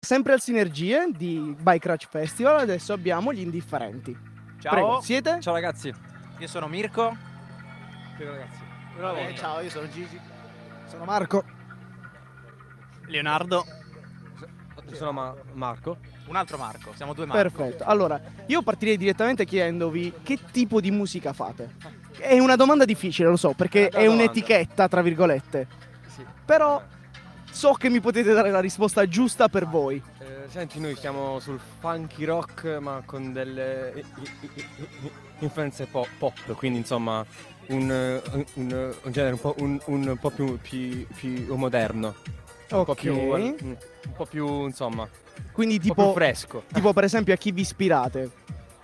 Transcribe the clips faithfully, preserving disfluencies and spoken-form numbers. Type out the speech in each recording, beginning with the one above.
Sempre al Sinergie di Bike Crash Festival, adesso abbiamo gli indifferenti. Ciao. Prego, siete? Ciao ragazzi. Io sono Mirko. Ciao ragazzi. Eh, ciao, io sono Gigi. Sono Marco. Leonardo. Io sono Ma- Marco. Un altro Marco, siamo due Marco. Perfetto. Allora, io partirei direttamente chiedendovi che tipo di musica fate. È una domanda difficile, lo so, perché È una è domanda. un'etichetta, tra virgolette. Sì. Però so che mi potete dare la risposta giusta per voi. Eh, senti, noi siamo sul funky rock, ma con delle i- i- i- i- influenze pop, pop, quindi insomma un, eh, un- un genere un po', un, un po' più, più, più moderno. Un po' Ok. più, un un po' più, insomma, Quindi un po' tipo, più fresco. tipo per esempio a chi vi ispirate?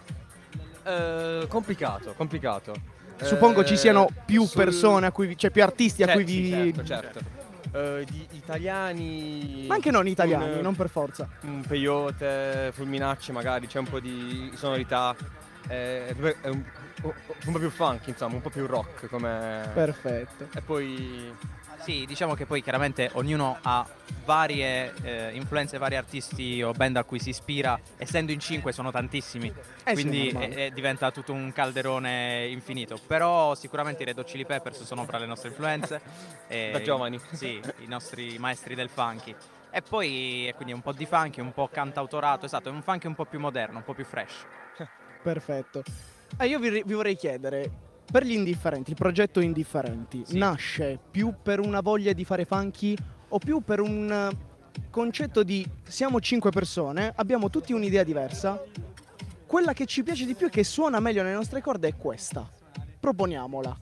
Eh, complicato, complicato. Suppongo ci siano Eh, più sul- persone a cui vi- cioè più artisti a Cioè, cui sì, vi certo, certo. Eh, di italiani, Ma anche non italiani, un, non per forza. un peyote, fulminacci magari, c'è un po' di sonorità, eh, è un, un po' più funky, insomma, un po' più rock come. Perfetto. E poi Sì, diciamo che poi chiaramente ognuno ha varie eh, influenze, vari artisti o band a cui si ispira. Essendo in cinque sono tantissimi, Eh sì, quindi normale. eh, eh, diventa tutto un calderone infinito. Però sicuramente i Red Hot Chili Peppers sono fra le nostre influenze. e- Da giovani. Sì, i nostri maestri del funky. E poi eh, quindi un po' di funky, un po' cantautorato, esatto, è un funky un po' più moderno, un po' più fresh. Perfetto. Ah, io vi, vi vorrei chiedere, per gli indifferenti, il progetto Indifferenti, Sì. nasce più per una voglia di fare funky o più per un eh, concetto di siamo cinque persone, abbiamo tutti un'idea diversa, quella che ci piace di più e che suona meglio nelle nostre corde è questa. Proponiamola.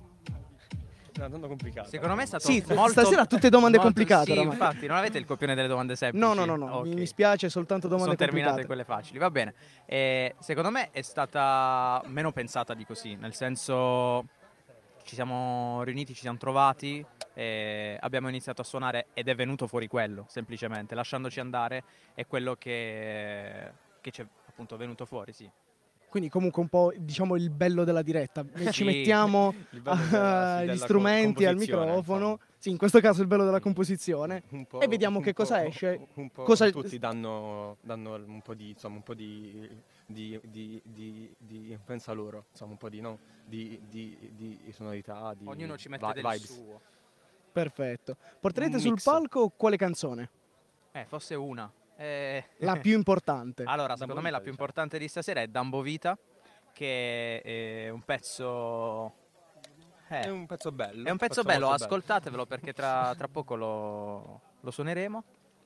è andando complicato. Secondo me è stato Sì, molto, stasera tutte domande molto- complicate, Sì, oramai. infatti, non avete il copione delle domande semplici. No, no, no, no, Ok. mi spiace, soltanto domande Sono terminate complicate. quelle facili, va bene. Eh, secondo me è stata meno pensata di così, nel senso ci siamo riuniti, ci siamo trovati, e abbiamo iniziato a suonare ed è venuto fuori quello, semplicemente, lasciandoci andare è quello che, che ci è appunto venuto fuori, sì. Quindi comunque un po', diciamo, il bello della diretta. Ci Sì. mettiamo Il bello della- sì, gli della strumenti co- al composizione, microfono. insomma. Sì, in questo caso il bello della composizione. Un po'- E vediamo un che po'- cosa esce. Un po' Cosa- tutti danno, danno un po' di, insomma, un po' di, di, di, di, di influenza loro, insomma, un po' di, no, di, di, di sonorità, di Ognuno ci mette vi- del vibes. suo. Perfetto. Porterete Un sul mix. palco quale canzone? Eh, fosse una. Eh, La più importante. Allora, secondo me la Vita, più diciamo. importante di stasera è Dambo Vita, che è un pezzo... eh, È un pezzo bello. è un pezzo bello, molto ascoltatevelo perché tra, tra poco lo, lo suoneremo.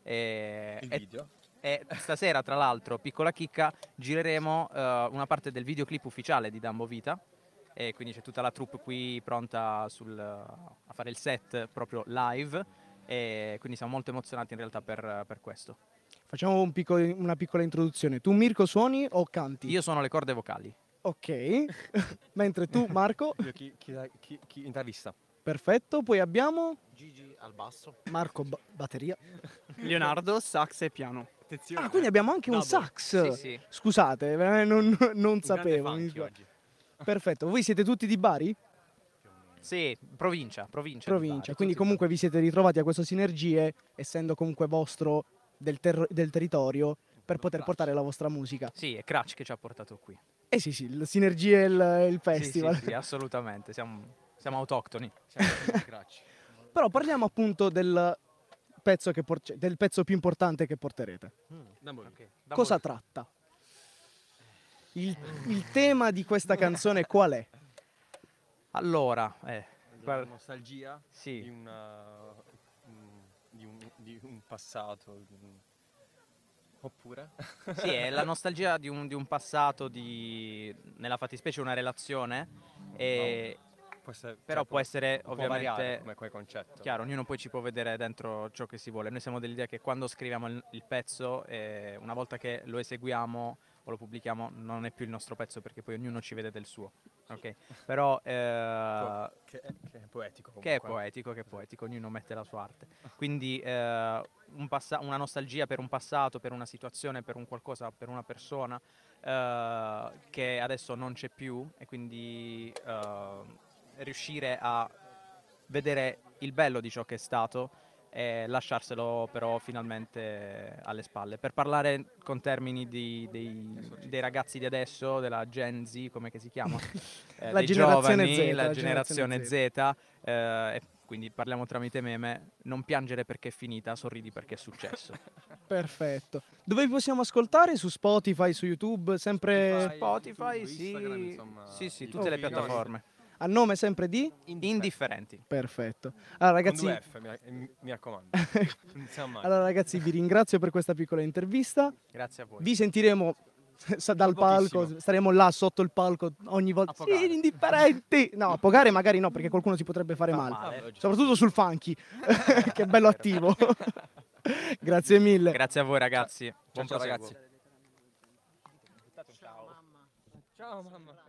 E, Il e- video. e stasera, tra l'altro, piccola chicca, gireremo eh, una parte del videoclip ufficiale di Dambo Vita. E quindi c'è tutta la troupe qui pronta sul- a fare il set proprio live. E quindi siamo molto emozionati in realtà per, per questo. Facciamo un piccolo- una piccola introduzione. Tu, Mirko, suoni o canti? Io suono le corde vocali. Ok. Mentre tu, Marco, Io chi, chi, chi, chi intervista? perfetto. Poi abbiamo Gigi al basso. Marco, ba- batteria. Leonardo, sax e piano. Attenzione. Ah, quindi abbiamo anche un Double. sax. Sì, sì. Scusate, eh, non, non sapevo. mi Funky spiace. oggi. Perfetto. Voi siete tutti di Bari? Sì, provincia, provincia. di Provincia. Bari, Quindi tutti comunque vi siete ritrovati a queste sinergie, essendo comunque vostro del, ter- del territorio, per poter portare la vostra musica. Sì, è Crash che ci ha portato qui. Eh sì, sì, la sinergia e il, il festival. Sì, sì, sì, assolutamente, siamo, siamo autoctoni. Però parliamo appunto del pezzo, che por- cioè, del pezzo più importante che porterete. Cosa tratta? Il, il tema di questa canzone qual è? Allora, eh, La guarda- nostalgia sì. di, una, mm, di, un, di un passato. mm, Oppure? Sì, è la nostalgia di un, di un passato, di, nella fattispecie una relazione, e, Può essere, però cioè, può essere può variare ovviamente... come, come concetto. Chiaro, ognuno poi ci può vedere dentro ciò che si vuole. Noi siamo dell'idea che quando scriviamo il, il pezzo, eh, una volta che lo eseguiamo o lo pubblichiamo, non è più il nostro pezzo perché poi ognuno ci vede del suo. Ok? Però eh, Che, è, che è poetico che è comunque. poetico, che è poetico, ognuno mette la sua arte. Quindi eh, un passa- una nostalgia per un passato, per una situazione, per un qualcosa, per una persona eh, che adesso non c'è più, e quindi eh, riuscire a vedere il bello di ciò che è stato, e lasciarselo però finalmente alle spalle. Per parlare con termini di- dei, dei ragazzi di adesso, della Gen Z, come che si chiama? Eh, La dei generazione giovani, Z, la, la generazione generazione Z, eh, e quindi parliamo tramite meme, non piangere perché è finita, sorridi perché è successo. Perfetto. Dove vi possiamo ascoltare? Su Spotify, su YouTube, sempre Spotify, su sì, Instagram, insomma, sì, sì, il tutte le profilo. piattaforme. a nome sempre di? Indifferenti. Perfetto. Allora Con ragazzi, due F, mi, mi- mi raccomando. Non si sa mai. allora ragazzi vi ringrazio per questa piccola intervista. Grazie a voi. Vi sentiremo sa- dal Tra palco, pochissimo. staremo là sotto il palco ogni volta. A pogare. Sì, indifferenti. No, a pogare magari no, perché qualcuno si potrebbe fare Fa male. male. Soprattutto sul funky, che è bello attivo. Grazie mille. Grazie a voi ragazzi. Buon ciao, proseguo. ragazzi. Ciao mamma.